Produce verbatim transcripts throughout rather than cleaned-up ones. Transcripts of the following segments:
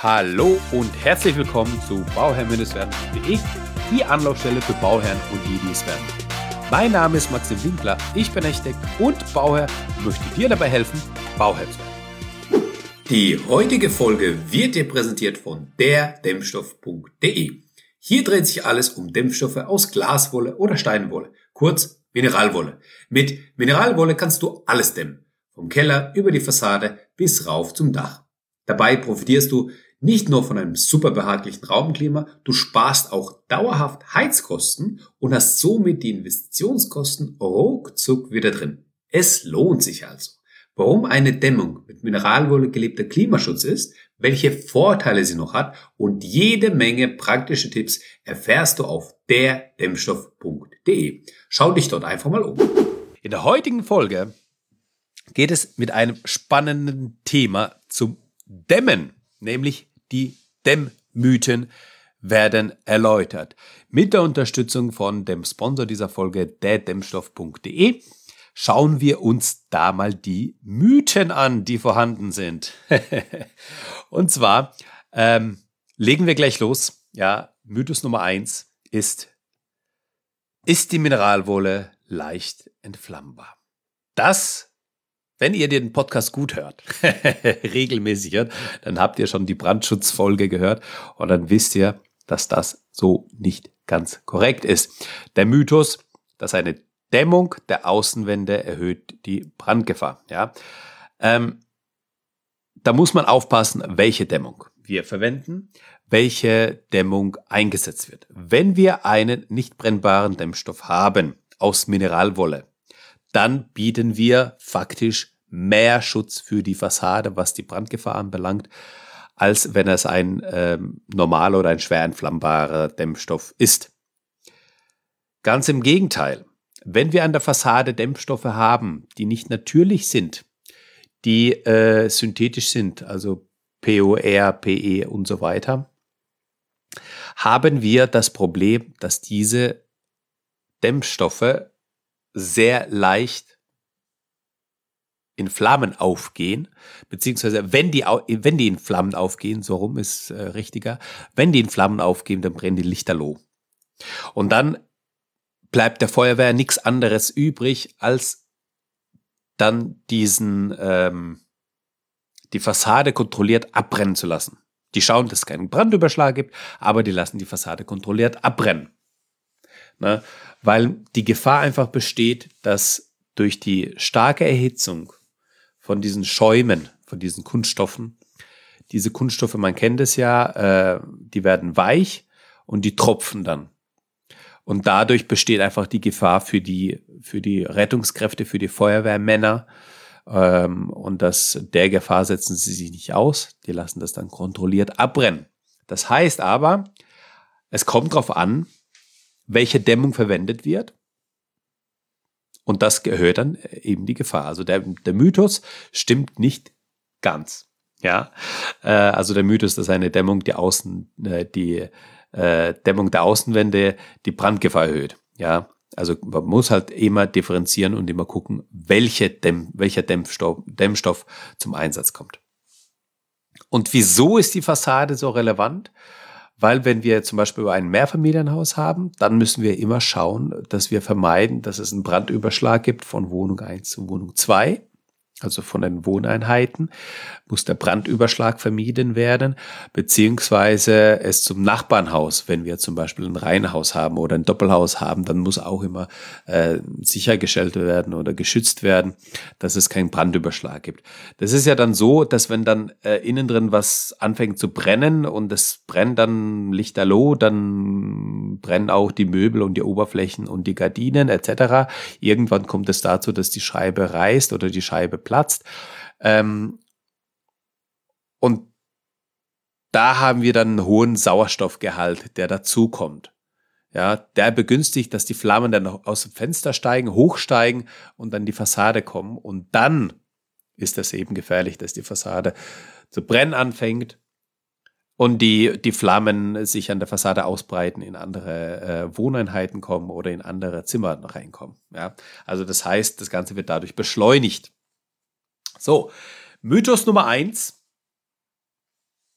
Hallo und herzlich willkommen zu bauherr-werden punkt de, die Anlaufstelle für Bauherren und die, die es werden. Mein Name ist Maxim Winkler, ich bin Architekt und Bauherr und möchte dir dabei helfen, Bauherr zu werden. Die heutige Folge wird dir präsentiert von der Dämmstoff punkt de. Hier dreht sich alles um Dämmstoffe aus Glaswolle oder Steinwolle, kurz Mineralwolle. Mit Mineralwolle kannst du alles dämmen, vom Keller über die Fassade bis rauf zum Dach. Dabei profitierst du nicht nur von einem super behaglichen Raumklima, du sparst auch dauerhaft Heizkosten und hast somit die Investitionskosten ruckzuck wieder drin. Es lohnt sich also. Warum eine Dämmung mit Mineralwolle gelebter Klimaschutz ist, welche Vorteile sie noch hat und jede Menge praktische Tipps erfährst du auf der Dämmstoff punkt de. Schau dich dort einfach mal um. In der heutigen Folge geht es mit einem spannenden Thema zum Dämmen, nämlich die Dämmmythen werden erläutert. Mit der Unterstützung von dem Sponsor dieser Folge, der Dämmstoff punkt de, schauen wir uns da mal die Mythen an, die vorhanden sind. Und zwar ähm, legen wir gleich los. Ja, Mythos Nummer eins ist, ist die Mineralwolle leicht entflammbar? Das Wenn ihr den Podcast gut hört, regelmäßig hört, dann habt ihr schon die Brandschutzfolge gehört und dann wisst ihr, dass das so nicht ganz korrekt ist. Der Mythos, dass eine Dämmung der Außenwände erhöht die Brandgefahr. Ja? Ähm, da muss man aufpassen, welche Dämmung wir verwenden, welche Dämmung eingesetzt wird. Wenn wir einen nicht brennbaren Dämmstoff haben aus Mineralwolle, dann bieten wir faktisch mehr Schutz für die Fassade, was die Brandgefahr anbelangt, als wenn es ein ähm, normaler oder ein schwer entflammbarer Dämmstoff ist. Ganz im Gegenteil, wenn wir an der Fassade Dämmstoffe haben, die nicht natürlich sind, die äh, synthetisch sind, also P O R, P E und so weiter, haben wir das Problem, dass diese Dämmstoffe sehr leicht in Flammen aufgehen, beziehungsweise wenn die, wenn die in Flammen aufgehen, so rum ist äh, richtiger, wenn die in Flammen aufgehen, dann brennen die lichterloh. Und dann bleibt der Feuerwehr nichts anderes übrig, als dann diesen, ähm, die Fassade kontrolliert abbrennen zu lassen. Die schauen, dass es keinen Brandüberschlag gibt, aber die lassen die Fassade kontrolliert abbrennen. Ne? Weil die Gefahr einfach besteht, dass durch die starke Erhitzung von diesen Schäumen, von diesen Kunststoffen, diese Kunststoffe, man kennt es ja, äh, die werden weich und die tropfen dann. Und dadurch besteht einfach die Gefahr für die, für die Rettungskräfte, für die Feuerwehrmänner. Ähm, und das, der Gefahr setzen sie sich nicht aus, die lassen das dann kontrolliert abbrennen. Das heißt aber, es kommt darauf an, welche Dämmung verwendet wird. Und das erhöht dann eben die Gefahr. Also der, der Mythos stimmt nicht ganz. Ja, äh, also der Mythos, dass eine Dämmung die Außen, äh, die äh, Dämmung der Außenwände die Brandgefahr erhöht. Ja, also man muss halt immer differenzieren und immer gucken, welche Dämm, welcher Dämmstoff, Dämmstoff zum Einsatz kommt. Und wieso ist die Fassade so relevant? Weil wenn wir zum Beispiel ein Mehrfamilienhaus haben, dann müssen wir immer schauen, dass wir vermeiden, dass es einen Brandüberschlag gibt von Wohnung eins zu Wohnung zwei. Also von den Wohneinheiten muss der Brandüberschlag vermieden werden, beziehungsweise es zum Nachbarnhaus, wenn wir zum Beispiel ein Reihenhaus haben oder ein Doppelhaus haben, dann muss auch immer äh, sichergestellt werden oder geschützt werden, dass es keinen Brandüberschlag gibt. Das ist ja dann so, dass wenn dann äh, innen drin was anfängt zu brennen und es brennt dann lichterloh, dann brennen auch die Möbel und die Oberflächen und die Gardinen et cetera. Irgendwann kommt es dazu, dass die Scheibe reißt oder die Scheibe platzt. Ähm, und da haben wir dann einen hohen Sauerstoffgehalt, der dazukommt. Ja, der begünstigt, dass die Flammen dann aus dem Fenster steigen, hochsteigen und dann die Fassade kommen. Und dann ist das eben gefährlich, dass die Fassade zu brennen anfängt und die, die Flammen sich an der Fassade ausbreiten, in andere äh, Wohneinheiten kommen oder in andere Zimmer reinkommen. Ja, also das heißt, das Ganze wird dadurch beschleunigt. So, Mythos Nummer eins.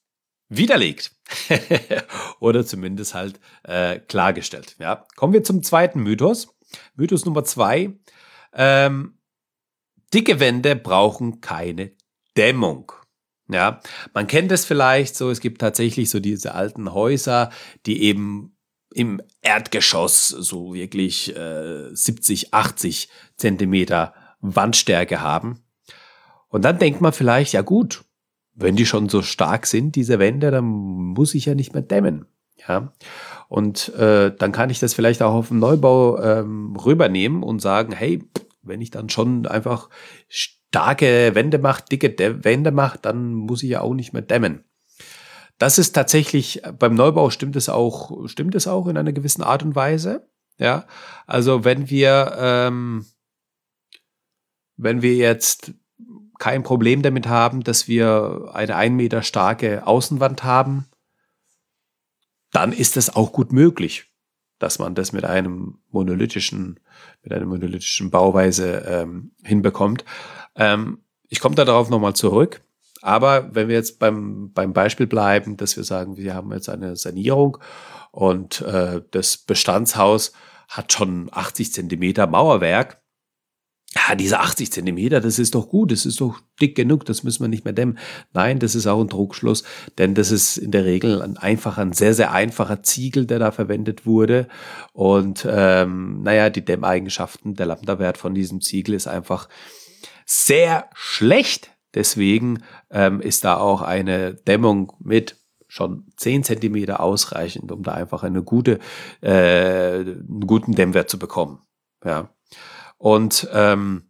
widerlegt oder zumindest halt äh, klargestellt. Ja. Kommen wir zum zweiten Mythos. Mythos Nummer zwei. Ähm, dicke Wände brauchen keine Dämmung. Ja, man kennt es vielleicht so, es gibt tatsächlich so diese alten Häuser, die eben im Erdgeschoss so wirklich äh, siebzig, achtzig Zentimeter Wandstärke haben. Und dann denkt man vielleicht, ja gut, wenn die schon so stark sind, diese Wände, dann muss ich ja nicht mehr dämmen. Ja, und äh, dann kann ich das vielleicht auch auf den Neubau ähm, rübernehmen und sagen, hey, wenn ich dann schon einfach starke Wände mache, dicke Dä- Wände mache, dann muss ich ja auch nicht mehr dämmen. Das ist tatsächlich, beim Neubau stimmt es auch, stimmt es auch in einer gewissen Art und Weise. Ja, also wenn wir, ähm, wenn wir jetzt kein Problem damit haben, dass wir eine ein Meter starke Außenwand haben, dann ist das auch gut möglich, dass man das mit einem monolithischen, mit einer monolithischen Bauweise ähm, hinbekommt. Ähm, ich komme da darauf nochmal zurück. Aber wenn wir jetzt beim, beim Beispiel bleiben, dass wir sagen, wir haben jetzt eine Sanierung und äh, das Bestandshaus hat schon achtzig Zentimeter Mauerwerk. Ja, diese achtzig Zentimeter, das ist doch gut, das ist doch dick genug, das müssen wir nicht mehr dämmen. Nein, das ist auch ein Trugschluss, denn das ist in der Regel ein einfacher, ein sehr, sehr einfacher Ziegel, der da verwendet wurde. Und ähm, naja, die Dämmeigenschaften, der Lambda-Wert von diesem Ziegel ist einfach sehr schlecht. Deswegen ähm, ist da auch eine Dämmung mit schon zehn Zentimeter ausreichend, um da einfach eine gute, äh, einen guten Dämmwert zu bekommen. Ja. Und ähm,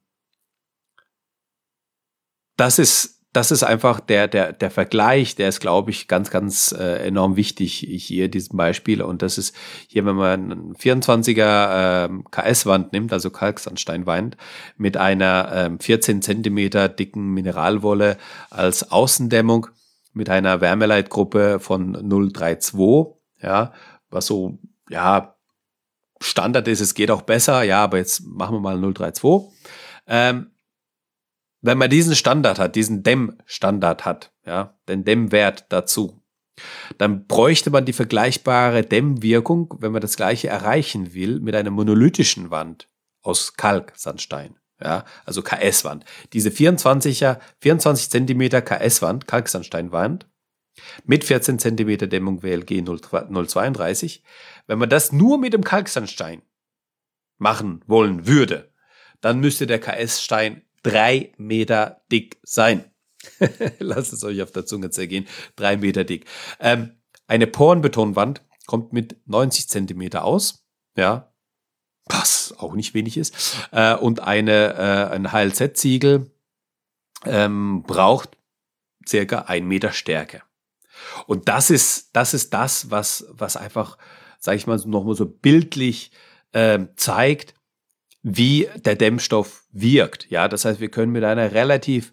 das ist, das ist einfach der, der, der Vergleich, der ist, glaube ich, ganz, ganz äh, enorm wichtig hier in diesem Beispiel. Und das ist hier, wenn man einen vierundzwanziger ähm, K S-Wand nimmt, also Kalksandsteinwand, mit einer ähm, vierzehn Zentimeter dicken Mineralwolle als Außendämmung, mit einer Wärmeleitgruppe von null Komma zweiunddreißig, ja, was so, ja, Standard ist, es geht auch besser, ja, aber jetzt machen wir mal null Komma zweiunddreißig. Ähm, wenn man diesen Standard hat, diesen Dämmstandard hat, ja, den Dämmwert dazu, dann bräuchte man die vergleichbare Dämmwirkung, wenn man das Gleiche erreichen will, mit einer monolithischen Wand aus Kalksandstein, ja, also K S-Wand. Diese vierundzwanziger, vierundzwanzig Zentimeter K S-Wand, Kalksandsteinwand, mit vierzehn Zentimeter Dämmung W L G null Komma zweiunddreißig. Wenn man das nur mit dem Kalksandstein machen wollen würde, dann müsste der K S-Stein drei Meter dick sein. Lasst es euch auf der Zunge zergehen. Drei Meter dick. Ähm, eine Porenbetonwand kommt mit neunzig Zentimeter aus. Ja, was auch nicht wenig ist. Äh, und eine, äh, ein H L Z-Ziegel ähm, braucht circa ein Meter Stärke. Und das ist, das ist das, was, was einfach, sage ich mal, noch mal so bildlich äh, zeigt, wie der Dämmstoff wirkt. Ja, das heißt, wir können mit einer relativ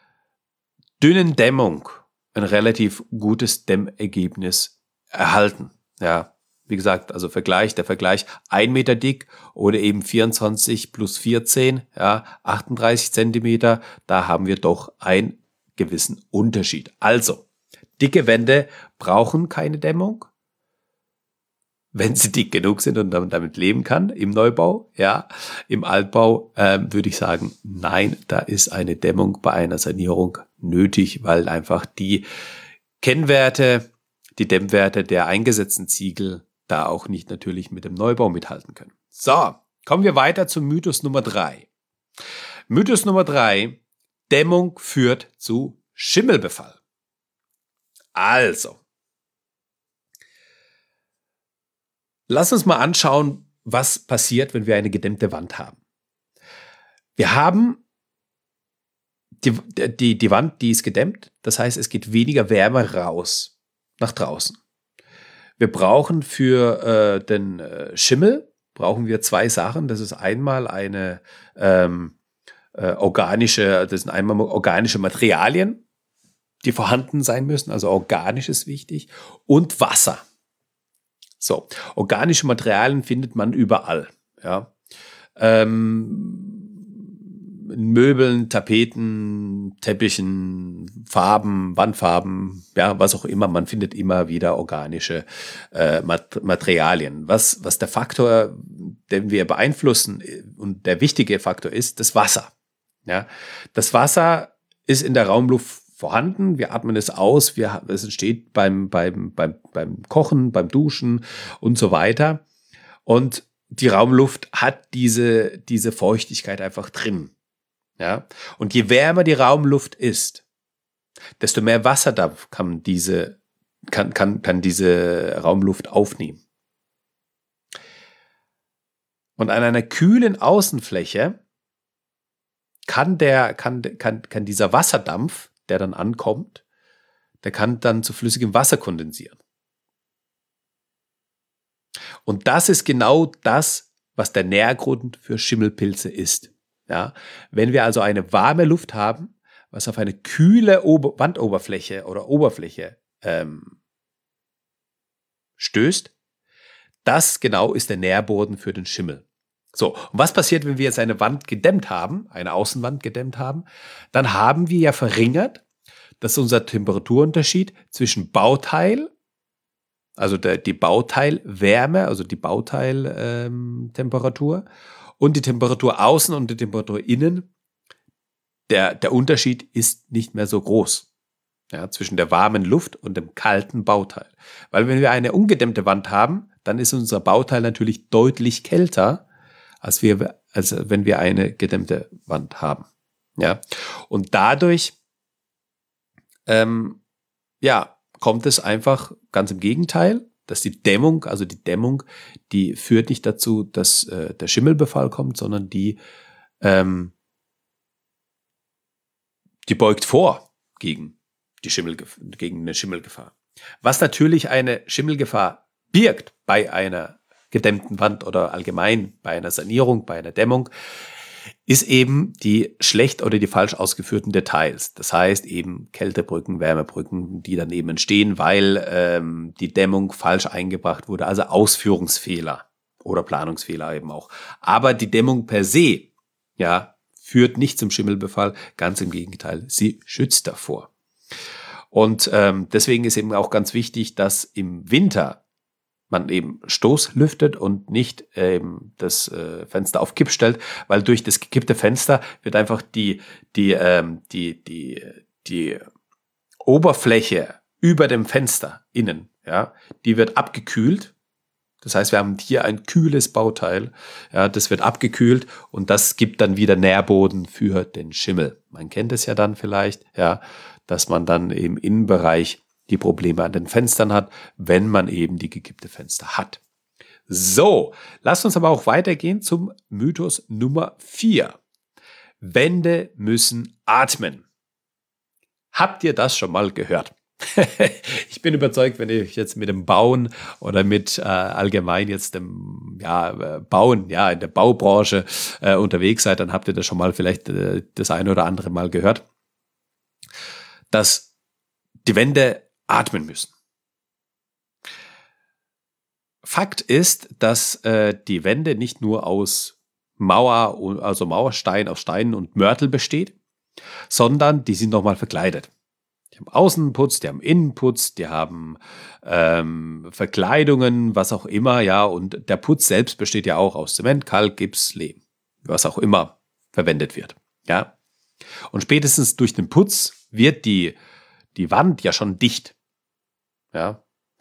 dünnen Dämmung ein relativ gutes Dämmergebnis erhalten. Ja, wie gesagt, also Vergleich, der Vergleich ein Meter dick oder eben vierundzwanzig plus vierzehn, ja, achtunddreißig Zentimeter, da haben wir doch einen gewissen Unterschied. Also, dicke Wände brauchen keine Dämmung, wenn sie dick genug sind und man damit leben kann im Neubau. Ja, im Altbau ähm, würde ich sagen, nein, da ist eine Dämmung bei einer Sanierung nötig, weil einfach die Kennwerte, die Dämmwerte der eingesetzten Ziegel da auch nicht natürlich mit dem Neubau mithalten können. So, kommen wir weiter zum Mythos Nummer drei. Mythos Nummer drei, Dämmung führt zu Schimmelbefall. Also, lass uns mal anschauen, was passiert, wenn wir eine gedämmte Wand haben. Wir haben die, die, die Wand, die ist gedämmt. Das heißt, es geht weniger Wärme raus, nach draußen. Wir brauchen für äh, den äh, Schimmel, brauchen wir zwei Sachen. Das ist einmal eine ähm, äh, organische, das sind einmal organische Materialien, die vorhanden sein müssen. Also organisch ist wichtig. Und Wasser. So, organische Materialien findet man überall. Ja. Ähm, Möbeln, Tapeten, Teppichen, Farben, Wandfarben, ja, was auch immer. Man findet immer wieder organische äh, Mat- Materialien. Was, was der Faktor, den wir beeinflussen und der wichtige Faktor ist, das Wasser. Ja, das Wasser ist in der Raumluft vorhanden. Wir atmen es aus. Wir, es entsteht beim, beim, beim, beim Kochen, beim Duschen und so weiter. Und die Raumluft hat diese, diese Feuchtigkeit einfach drin. Ja? Und je wärmer die Raumluft ist, desto mehr Wasserdampf kann diese, kann, kann, kann diese Raumluft aufnehmen. Und an einer kühlen Außenfläche kann, der, kann, kann, kann dieser Wasserdampf, der dann ankommt, der kann dann zu flüssigem Wasser kondensieren. Und das ist genau das, was der Nährgrund für Schimmelpilze ist. Ja? Wenn wir also eine warme Luft haben, was auf eine kühle Ober- Wandoberfläche oder Oberfläche ähm, stößt, das genau ist der Nährboden für den Schimmel. So, und was passiert, wenn wir jetzt eine Wand gedämmt haben, eine Außenwand gedämmt haben? Dann haben wir ja verringert, dass unser Temperaturunterschied zwischen Bauteil, also der, die Bauteilwärme, also die Bauteiltemperatur ähm, und die Temperatur außen und die Temperatur innen, der, der Unterschied ist nicht mehr so groß. Ja, zwischen der warmen Luft und dem kalten Bauteil. Weil wenn wir eine ungedämmte Wand haben, dann ist unser Bauteil natürlich deutlich kälter, als, wir, als wenn wir eine gedämmte Wand haben. Ja, und dadurch ähm, ja, kommt es einfach ganz im Gegenteil, dass die Dämmung, also die Dämmung, die führt nicht dazu, dass äh, der Schimmelbefall kommt, sondern die, ähm, die beugt vor gegen die Schimmelgef- gegen eine Schimmelgefahr. Was natürlich eine Schimmelgefahr birgt bei einer gedämmten Wand oder allgemein bei einer Sanierung, bei einer Dämmung, ist eben die schlecht oder die falsch ausgeführten Details. Das heißt eben Kältebrücken, Wärmebrücken, die daneben entstehen, weil ähm, die Dämmung falsch eingebracht wurde, also Ausführungsfehler oder Planungsfehler eben auch. Aber die Dämmung per se, ja, führt nicht zum Schimmelbefall, ganz im Gegenteil, sie schützt davor. Und ähm, deswegen ist eben auch ganz wichtig, dass im Winter man eben stoßlüftet und nicht ähm, das äh, Fenster auf Kipp stellt, weil durch das gekippte Fenster wird einfach die, die, ähm, die, die, die Oberfläche über dem Fenster innen, ja, die wird abgekühlt. Das heißt, wir haben hier ein kühles Bauteil, ja, das wird abgekühlt und das gibt dann wieder Nährboden für den Schimmel. Man kennt es ja dann vielleicht, ja, dass man dann im Innenbereich die Probleme an den Fenstern hat, wenn man eben die gekippte Fenster hat. So, lasst uns aber auch weitergehen zum Mythos Nummer vier. Wände müssen atmen. Habt ihr das schon mal gehört? Ich bin überzeugt, wenn ihr jetzt mit dem Bauen oder mit äh, allgemein jetzt dem ja, Bauen, ja, in der Baubranche äh, unterwegs seid, dann habt ihr das schon mal vielleicht äh, das eine oder andere Mal gehört, dass die Wände atmen müssen. Fakt ist, dass äh, die Wände nicht nur aus Mauer, also Mauerstein aus Steinen und Mörtel besteht, sondern die sind nochmal verkleidet. Die haben Außenputz, die haben Innenputz, die haben ähm, Verkleidungen, was auch immer, ja, und der Putz selbst besteht ja auch aus Zement, Kalk, Gips, Lehm, was auch immer verwendet wird, ja. Und spätestens durch den Putz wird die die Wand ja schon dicht. Ja.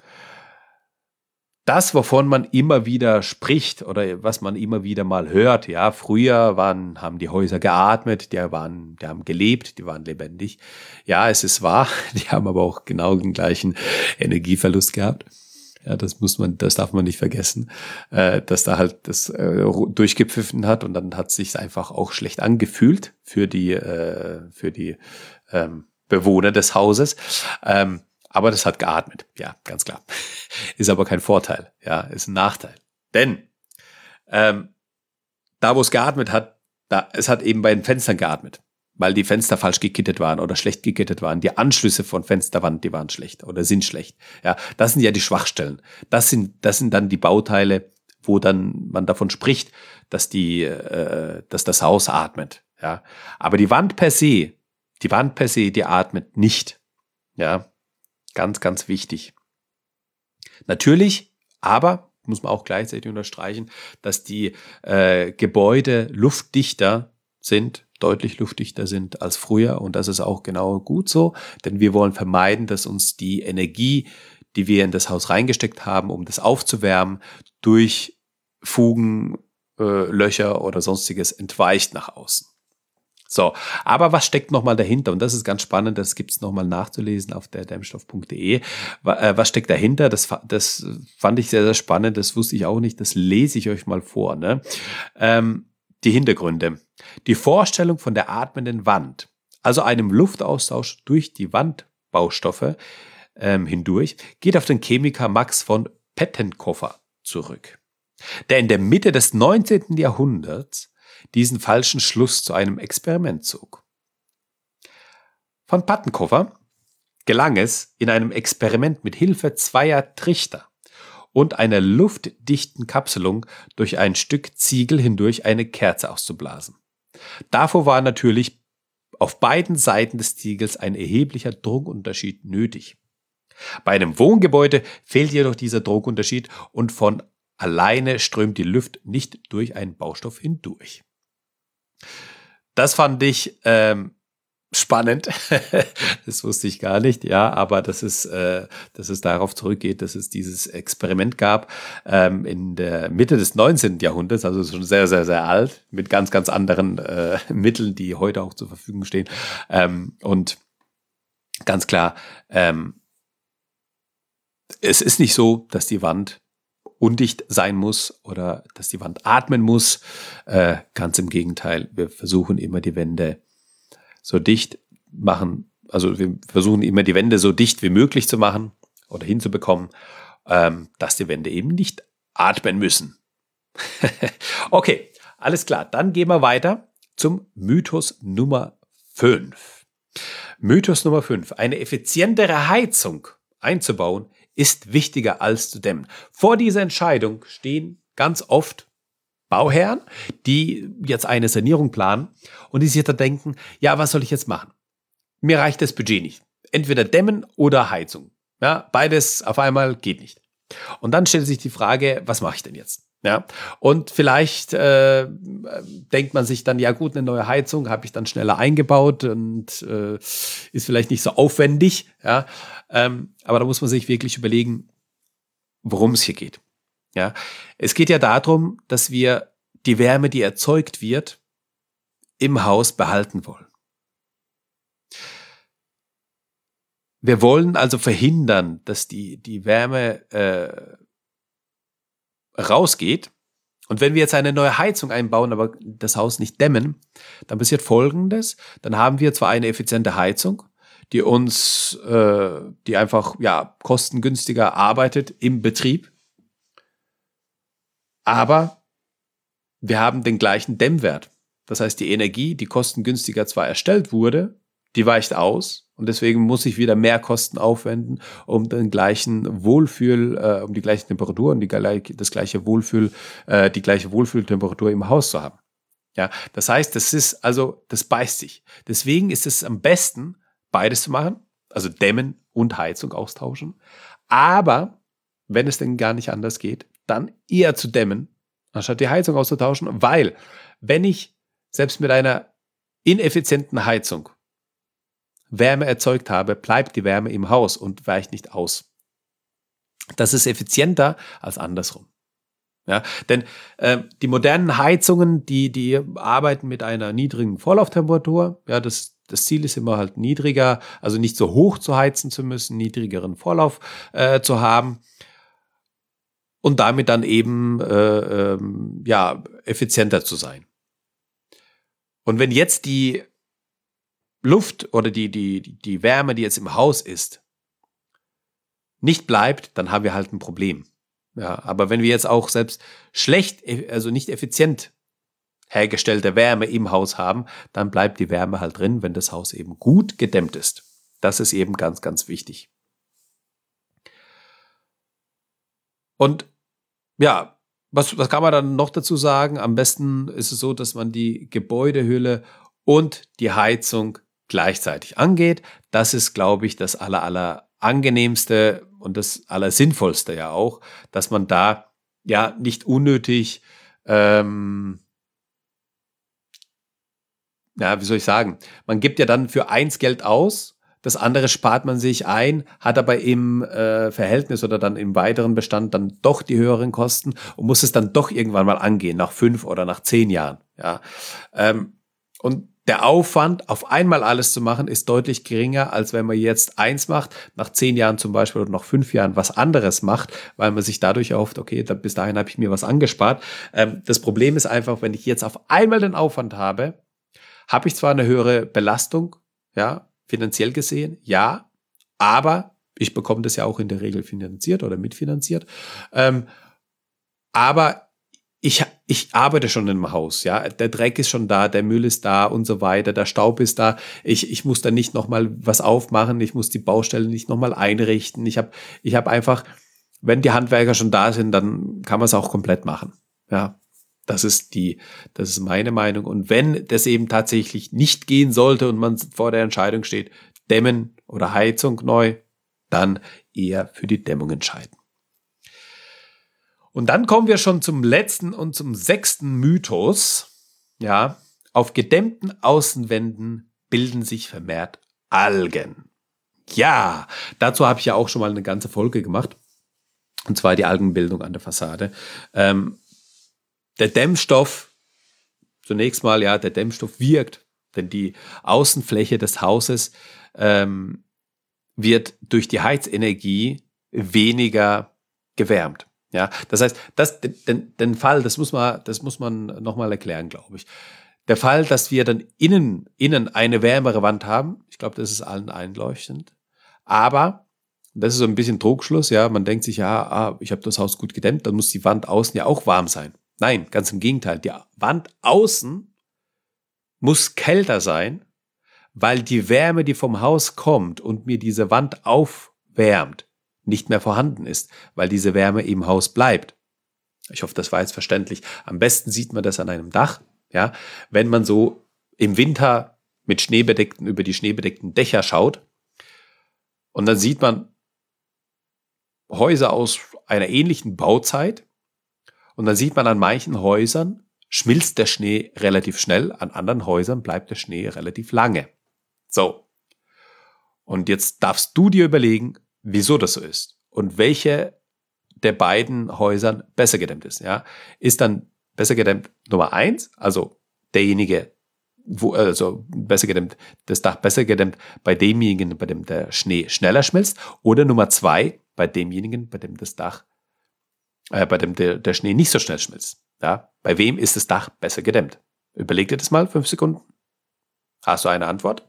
Das, wovon man immer wieder spricht oder was man immer wieder mal hört, ja, früher waren, haben die Häuser geatmet, die waren, die haben gelebt, die waren lebendig. Ja, es ist wahr, die haben aber auch genau den gleichen Energieverlust gehabt. Ja, das muss man, das darf man nicht vergessen, äh, dass da halt das äh, durchgepfiffen hat und dann hat es sich einfach auch schlecht angefühlt für die, äh, für die ähm, Bewohner des Hauses. Ähm, aber das hat geatmet, ja, ganz klar. Ist aber kein Vorteil, ja, ist ein Nachteil. Denn ähm, da, wo es geatmet hat, da, es hat eben bei den Fenstern geatmet, weil die Fenster falsch gekittet waren oder schlecht gekittet waren. Die Anschlüsse von Fensterwand, die waren schlecht oder sind schlecht. Ja, das sind ja die Schwachstellen. Das sind, das sind dann die Bauteile, wo dann man davon spricht, dass die, äh, dass das Haus atmet. Ja, aber die Wand per se, die Wand per se, die atmet nicht. Ja, ganz, ganz wichtig. Natürlich, aber muss man auch gleichzeitig unterstreichen, dass die äh, Gebäude luftdichter sind, deutlich luftdichter sind als früher. Und das ist auch genau gut so, denn wir wollen vermeiden, dass uns die Energie, die wir in das Haus reingesteckt haben, um das aufzuwärmen, durch Fugen, äh, Löcher oder sonstiges entweicht nach außen. So, aber was steckt nochmal dahinter? Und das ist ganz spannend, das gibt es nochmal nachzulesen auf der dämmstoff punkt de. Was steckt dahinter? Das, das fand ich sehr, sehr spannend, das wusste ich auch nicht, das lese ich euch mal vor. Ne? Ähm, die Hintergründe. Die Vorstellung von der atmenden Wand, also einem Luftaustausch durch die Wandbaustoffe ähm, hindurch, geht auf den Chemiker Max von Pettenkofer zurück, der in der Mitte des neunzehnten Jahrhunderts diesen falschen Schluss zu einem Experiment zog. Von Pettenkofer gelang es, in einem Experiment mit Hilfe zweier Trichter und einer luftdichten Kapselung durch ein Stück Ziegel hindurch eine Kerze auszublasen. Davor war natürlich auf beiden Seiten des Ziegels ein erheblicher Druckunterschied nötig. Bei einem Wohngebäude fehlt jedoch dieser Druckunterschied und von alleine strömt die Luft nicht durch einen Baustoff hindurch. Das fand ich ähm, spannend. Das wusste ich gar nicht, ja, aber dass es, äh, dass es darauf zurückgeht, dass es dieses Experiment gab ähm, in der Mitte des neunzehnten Jahrhunderts, also schon sehr, sehr, sehr alt, mit ganz, ganz anderen äh, Mitteln, die heute auch zur Verfügung stehen. Ähm, und ganz klar, ähm, es ist nicht so, dass die Wand undicht sein muss oder dass die Wand atmen muss. Äh, ganz im Gegenteil, wir versuchen immer die Wände so dicht machen, also wir versuchen immer die Wände so dicht wie möglich zu machen oder hinzubekommen, ähm, dass die Wände eben nicht atmen müssen. Okay, alles klar, dann gehen wir weiter zum Mythos Nummer fünf. Mythos Nummer fünf, eine effizientere Heizung einzubauen, ist wichtiger als zu dämmen. Vor dieser Entscheidung stehen ganz oft Bauherren, die jetzt eine Sanierung planen und die sich da denken, ja, was soll ich jetzt machen? Mir reicht das Budget nicht. Entweder dämmen oder Heizung. Ja, beides auf einmal geht nicht. Und dann stellt sich die Frage, was mache ich denn jetzt? Ja, und vielleicht äh, denkt man sich dann, ja gut, eine neue Heizung habe ich dann schneller eingebaut und äh, ist vielleicht nicht so aufwendig. Ja, ähm, aber da muss man sich wirklich überlegen, worum es hier geht. Ja, es geht ja darum, dass wir die Wärme, die erzeugt wird, im Haus behalten wollen. Wir wollen also verhindern, dass die, die Wärme äh, rausgeht. Und wenn wir jetzt eine neue Heizung einbauen, aber das Haus nicht dämmen, dann passiert Folgendes. Dann haben wir zwar eine effiziente Heizung, die uns, äh, die einfach ja kostengünstiger arbeitet im Betrieb, aber wir haben den gleichen Dämmwert. Das heißt, die Energie, die kostengünstiger zwar erstellt wurde, die weicht aus und deswegen muss ich wieder mehr Kosten aufwenden, um den gleichen Wohlfühl, äh, um die gleiche Temperatur und die, das gleiche Wohlfühl, äh, die gleiche Wohlfühltemperatur im Haus zu haben. Ja, das heißt, das ist also, das beißt sich. Deswegen ist es am besten, beides zu machen, also dämmen und Heizung austauschen. Aber wenn es denn gar nicht anders geht, dann eher zu dämmen, anstatt die Heizung auszutauschen, weil wenn ich selbst mit einer ineffizienten Heizung Wärme erzeugt habe, bleibt die Wärme im Haus und weicht nicht aus. Das ist effizienter als andersrum. Ja, denn äh, die modernen Heizungen, die, die arbeiten mit einer niedrigen Vorlauftemperatur. Ja, das, das Ziel ist immer halt niedriger, also nicht so hoch zu heizen zu müssen, niedrigeren Vorlauf äh, zu haben und damit dann eben äh, ähm, ja, effizienter zu sein. Und wenn jetzt die Luft oder die, die, die Wärme, die jetzt im Haus ist, nicht bleibt, dann haben wir halt ein Problem. Ja, aber wenn wir jetzt auch selbst schlecht, also nicht effizient hergestellte Wärme im Haus haben, dann bleibt die Wärme halt drin, wenn das Haus eben gut gedämmt ist. Das ist eben ganz, ganz wichtig. Und ja, was, was kann man dann noch dazu sagen? Am besten ist es so, dass man die Gebäudehülle und die Heizung gleichzeitig angeht. Das ist, glaube ich, das aller, aller angenehmste und das allersinnvollste ja auch, dass man da ja nicht unnötig, ähm, ja, wie soll ich sagen, man gibt ja dann für eins Geld aus, das andere spart man sich ein, hat aber im äh, Verhältnis oder dann im weiteren Bestand dann doch die höheren Kosten und muss es dann doch irgendwann mal angehen, nach fünf oder nach zehn Jahren. Ja, ähm, und der Aufwand, auf einmal alles zu machen, ist deutlich geringer, als wenn man jetzt eins macht, nach zehn Jahren zum Beispiel oder nach fünf Jahren was anderes macht, weil man sich dadurch erhofft, okay, da, bis dahin habe ich mir was angespart. Ähm, das Problem ist einfach, wenn ich jetzt auf einmal den Aufwand habe, habe ich zwar eine höhere Belastung, ja, finanziell gesehen, ja, aber ich bekomme das ja auch in der Regel finanziert oder mitfinanziert. Ähm, aber Ich, ich arbeite schon im Haus, ja. Der Dreck ist schon da, der Müll ist da und so weiter, der Staub ist da. Ich, ich muss da nicht nochmal was aufmachen, ich muss die Baustelle nicht nochmal einrichten. Ich habe ich hab einfach, wenn die Handwerker schon da sind, dann kann man es auch komplett machen. Ja, das ist die, das ist meine Meinung. Und wenn das eben tatsächlich nicht gehen sollte und man vor der Entscheidung steht, Dämmen oder Heizung neu, dann eher für die Dämmung entscheiden. Und dann kommen wir schon zum letzten und zum sechsten Mythos. Ja, auf gedämmten Außenwänden bilden sich vermehrt Algen. Ja, dazu habe ich ja auch schon mal eine ganze Folge gemacht. Und zwar die Algenbildung an der Fassade. Ähm, der Dämmstoff, zunächst mal, ja, der Dämmstoff wirkt, denn die Außenfläche des Hauses ähm, wird durch die Heizenergie weniger gewärmt. Ja, das heißt, das, den, den Fall, das muss man, das muss man nochmal erklären, glaube ich. Der Fall, dass wir dann innen, innen eine wärmere Wand haben, ich glaube, das ist allen einleuchtend. Aber, das ist so ein bisschen Trugschluss, ja, man denkt sich, ja, ah, ich habe das Haus gut gedämmt, dann muss die Wand außen ja auch warm sein. Nein, ganz im Gegenteil, die Wand außen muss kälter sein, weil die Wärme, die vom Haus kommt und mir diese Wand aufwärmt, nicht mehr vorhanden ist, weil diese Wärme im Haus bleibt. Ich hoffe, das war jetzt verständlich. Am besten sieht man das an einem Dach, ja, wenn man so im Winter mit schneebedeckten, über die schneebedeckten Dächer schaut und dann sieht man Häuser aus einer ähnlichen Bauzeit und dann sieht man an manchen Häusern schmilzt der Schnee relativ schnell, an anderen Häusern bleibt der Schnee relativ lange. So. Und jetzt darfst du dir überlegen, wieso das so ist und welche der beiden Häusern besser gedämmt ist. Ja, ist dann besser gedämmt Nummer eins, also derjenige, wo, also besser gedämmt, das Dach besser gedämmt bei demjenigen, bei dem der Schnee schneller schmilzt, oder Nummer zwei, bei demjenigen, bei dem das Dach, äh, bei dem der, der Schnee nicht so schnell schmilzt. Ja, bei wem ist das Dach besser gedämmt? Überleg dir das mal, fünf Sekunden. Hast du eine Antwort?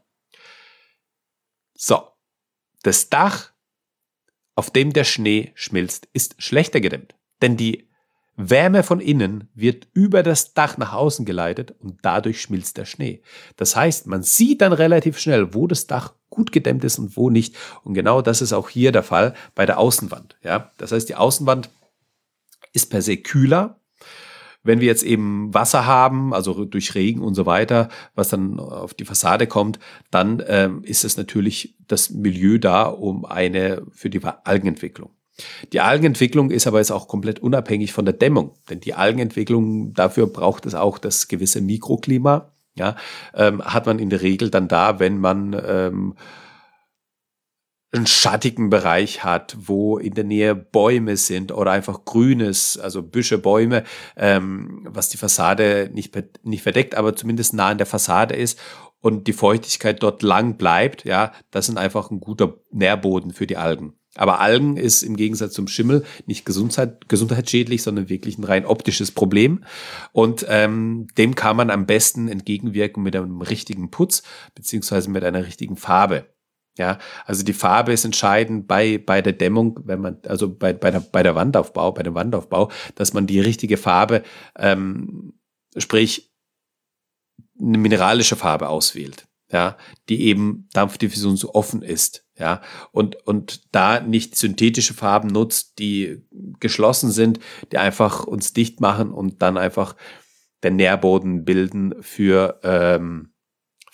So, das Dach, auf dem der Schnee schmilzt, ist schlechter gedämmt. Denn die Wärme von innen wird über das Dach nach außen geleitet und dadurch schmilzt der Schnee. Das heißt, man sieht dann relativ schnell, wo das Dach gut gedämmt ist und wo nicht. Und genau das ist auch hier der Fall bei der Außenwand. Ja, das heißt, die Außenwand ist per se kühler. Wenn wir jetzt eben Wasser haben, also durch Regen und so weiter, was dann auf die Fassade kommt, dann ähm, ist es natürlich das Milieu da um eine für die Algenentwicklung. Die Algenentwicklung ist aber jetzt auch komplett unabhängig von der Dämmung, denn die Algenentwicklung, dafür braucht es auch das gewisse Mikroklima. Ja, ähm, hat man in der Regel dann da, wenn man ähm, einen schattigen Bereich hat, wo in der Nähe Bäume sind oder einfach Grünes, also Büsche, Bäume, ähm, was die Fassade nicht, nicht verdeckt, aber zumindest nah an der Fassade ist und die Feuchtigkeit dort lang bleibt, ja, das ist einfach ein guter Nährboden für die Algen. Aber Algen ist im Gegensatz zum Schimmel nicht gesundheit, gesundheitsschädlich, sondern wirklich ein rein optisches Problem. Und ähm, dem kann man am besten entgegenwirken mit einem richtigen Putz beziehungsweise mit einer richtigen Farbe. Ja, also die Farbe ist entscheidend bei bei der Dämmung, wenn man also bei bei der bei der Wandaufbau, bei dem Wandaufbau, dass man die richtige Farbe, ähm, sprich eine mineralische Farbe auswählt, ja, die eben Dampfdiffusion so offen ist, ja, und und da nicht synthetische Farben nutzt, die geschlossen sind, die einfach uns dicht machen und dann einfach den Nährboden bilden für ähm,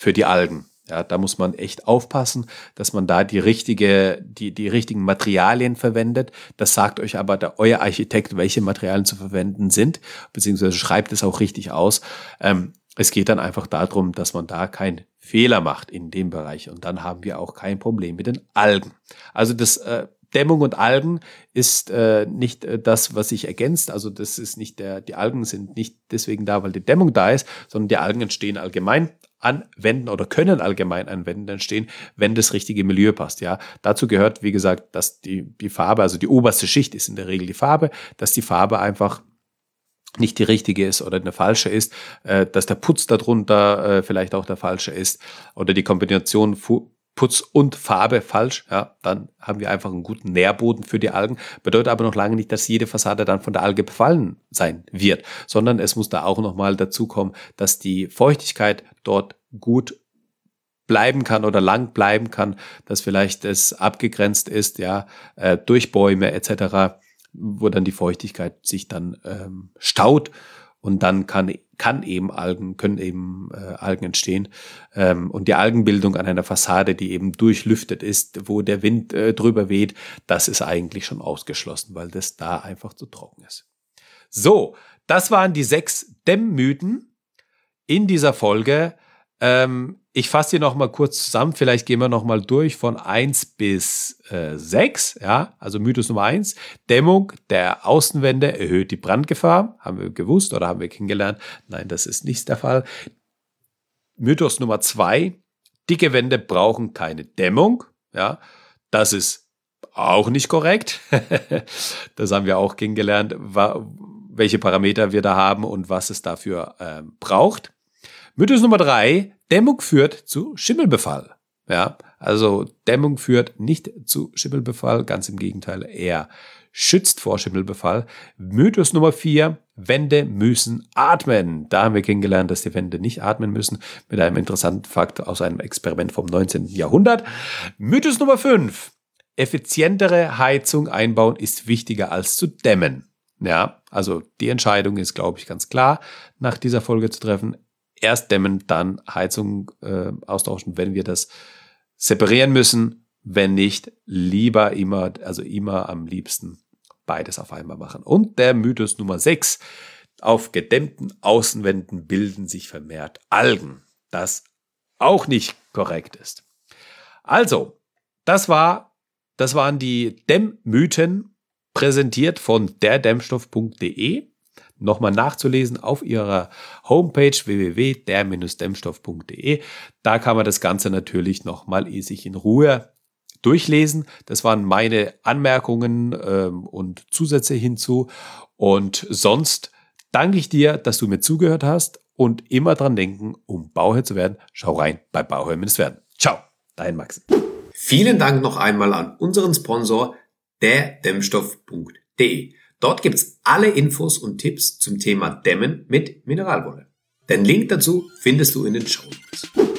für die Algen. Ja, da muss man echt aufpassen, dass man da die richtige, die, die richtigen Materialien verwendet. Das sagt euch aber der, euer Architekt, welche Materialien zu verwenden sind, beziehungsweise schreibt es auch richtig aus. Ähm, es geht dann einfach darum, dass man da keinen Fehler macht in dem Bereich. Und dann haben wir auch kein Problem mit den Algen. Also das äh, Dämmung und Algen ist äh, nicht äh, das, was sich ergänzt. Also das ist nicht der, die Algen sind nicht deswegen da, weil die Dämmung da ist, sondern die Algen entstehen allgemein anwenden oder können allgemein anwenden entstehen, wenn das richtige Milieu passt. Ja, dazu gehört, wie gesagt, dass die, die Farbe, also die oberste Schicht ist in der Regel die Farbe, dass die Farbe einfach nicht die richtige ist oder eine falsche ist, äh, dass der Putz darunter äh, vielleicht auch der falsche ist oder die Kombination Fu- Putz und Farbe falsch, ja, dann haben wir einfach einen guten Nährboden für die Algen. Bedeutet aber noch lange nicht, dass jede Fassade dann von der Alge befallen sein wird, sondern es muss da auch nochmal dazu kommen, dass die Feuchtigkeit dort gut bleiben kann oder lang bleiben kann, dass vielleicht es abgegrenzt ist, ja, äh, durch Bäume et cetera, wo dann die Feuchtigkeit sich dann ähm, staut. Und dann kann, kann eben Algen, können eben äh, Algen entstehen. Ähm, und die Algenbildung an einer Fassade, die eben durchlüftet ist, wo der Wind äh, drüber weht, das ist eigentlich schon ausgeschlossen, weil das da einfach zu trocken ist. So, das waren die sechs Dämmmythen in dieser Folge. Ähm, ich fasse hier nochmal kurz zusammen. Vielleicht gehen wir nochmal durch von eins bis sechs. Ja, also Mythos Nummer eins. Dämmung der Außenwände erhöht die Brandgefahr. Haben wir gewusst oder haben wir kennengelernt? Nein, das ist nicht der Fall. Mythos Nummer zwei. Dicke Wände brauchen keine Dämmung. Ja, das ist auch nicht korrekt. Das haben wir auch kennengelernt, welche Parameter wir da haben und was es dafür äh, braucht. Mythos Nummer drei, Dämmung führt zu Schimmelbefall. Ja, also Dämmung führt nicht zu Schimmelbefall, ganz im Gegenteil, eher schützt vor Schimmelbefall. Mythos Nummer vier, Wände müssen atmen. Da haben wir kennengelernt, dass die Wände nicht atmen müssen, mit einem interessanten Fakt aus einem Experiment vom neunzehnten Jahrhundert. Mythos Nummer fünf, effizientere Heizung einbauen ist wichtiger als zu dämmen. Ja, also die Entscheidung ist, glaube ich, ganz klar, nach dieser Folge zu treffen. Erst dämmen, dann Heizung äh, austauschen, wenn wir das separieren müssen. Wenn nicht, lieber immer, also immer am liebsten beides auf einmal machen. Und der Mythos Nummer sechs. Auf gedämmten Außenwänden bilden sich vermehrt Algen. Das auch nicht korrekt ist. Also, das war, das waren die Dämmmythen, präsentiert von der dämmstoff punkt de. Nochmal nachzulesen auf ihrer Homepage w w w punkt der dämmstoff punkt de. Da kann man das Ganze natürlich nochmal sich in Ruhe durchlesen. Das waren meine Anmerkungen ähm, und Zusätze hinzu. Und sonst danke ich dir, dass du mir zugehört hast und immer dran denken, um Bauherr zu werden, schau rein bei Bauherr werden. Ciao, dein Max. Vielen Dank noch einmal an unseren Sponsor der dämmstoff punkt de. Dort gibt's alle Infos und Tipps zum Thema Dämmen mit Mineralwolle. Den Link dazu findest du in den Shownotes.